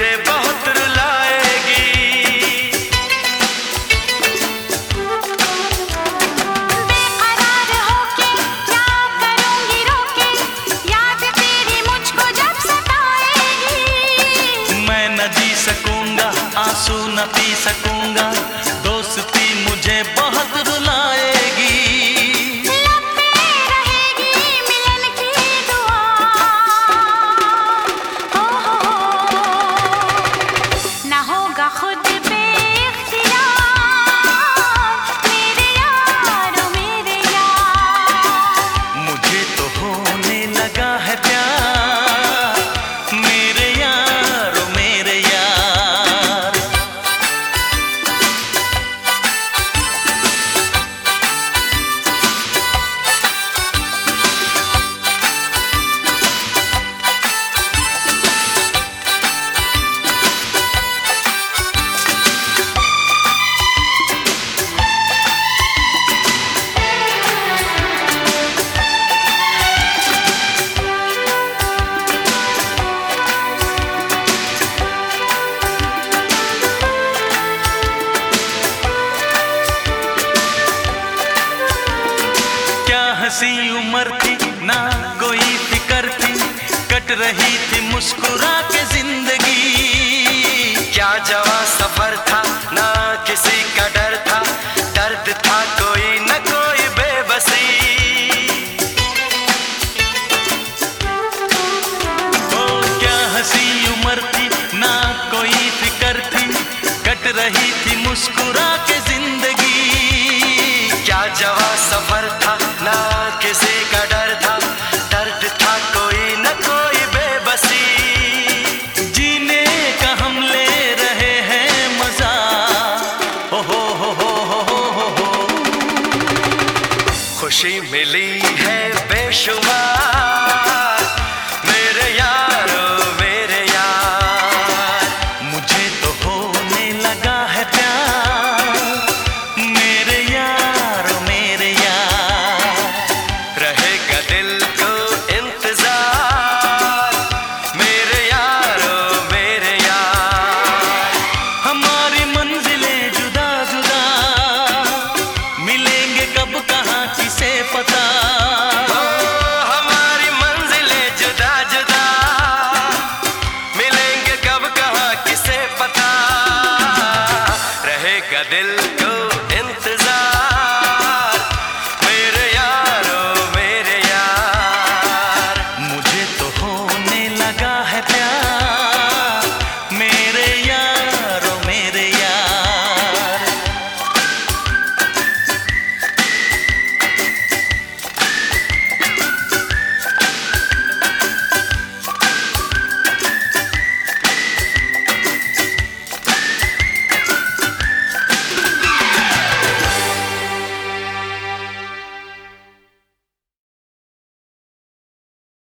मुझे बहुत रुलाएगी। बेकरार होके क्या करूंगी रोके, याद तेरी मुझको जब सताएगी। मैं न जी सकूंगा, आंसू न पी सकूंगा, दोस्ती मुझे बहुत रुलाएगी। लब पे रहेगी मिलन की दुआ, हो ना होगा खुद पे इख्तियार, मेरे यार ओ मेरे यार। मुझे तो होने लगा है प्यार, मेरे यार ओ मेरे यार। हंसी उम्र थी ना कोई फिक्र थी, कट रही थी मुस्कुरा के जिंदगी। क्या जवां सफर था ना किसी का डर था, दर्द था कोई न कोई बेबसी। ओ क्या हंसी उम्र थी ना कोई फिक्र थी, कट रही थी मुस्कुरा के जिंदगी। क्या जवां सफर था ना किसी का डर था, दर्द था कोई न कोई बेबसी। जीने का हम ले रहे हैं मजा, हो खुशी मिली है बेशुमार, मेरे यारो मेरे यार। मुझे तो होने लगा है प्यार, मेरे यार ओ मेरे यार। रहेगा दिल को इंतजार, मेरे यार ओ मेरे यार। हमारी मंजिलें जुदा जुदा, मिलेंगे कब कहाँ किसे पता।